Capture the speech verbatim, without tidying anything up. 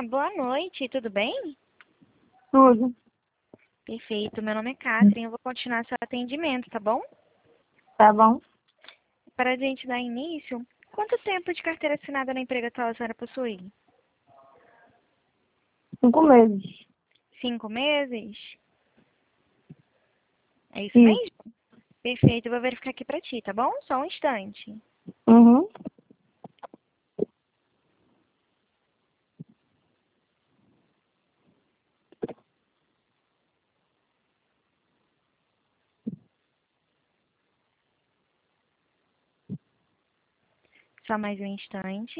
boa noite, tudo bem? Tudo. Perfeito, meu nome é Catherine, eu vou continuar seu atendimento, tá bom? Tá bom? Para a gente dar início, quanto tempo de carteira assinada na empresa atual a senhora possui? Cinco meses. Cinco meses? É isso Isso. mesmo? Perfeito, eu vou verificar aqui pra ti, tá bom? Só um instante. Uhum. Só mais um instante.